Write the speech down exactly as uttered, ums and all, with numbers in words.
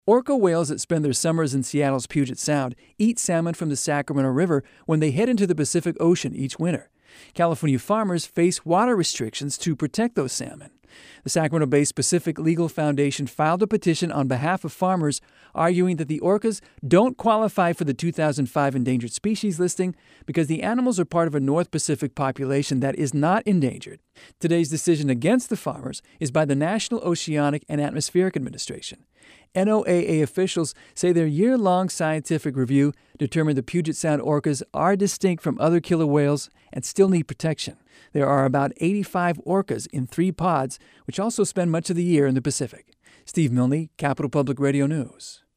Orca whales that spend their summers in Seattle's Puget Sound eat salmon from the Sacramento River when they head into the Pacific Ocean each winter. California farmers face water restrictions to protect those salmon. The Sacramento-based Pacific Legal Foundation filed a petition on behalf of farmers, arguing that the orcas don't qualify for the two thousand five endangered species listing because the animals are part of a North Pacific population that is not endangered. Today's decision against the farmers is by the National Oceanic and Atmospheric Administration. N O A A officials say their year-long scientific review determined the Puget Sound orcas are distinct from other killer whales and still need protection. There are about eighty-five orcas in three pods, which also spend much of the year in the Pacific. Steve Milne, Capital Public Radio News.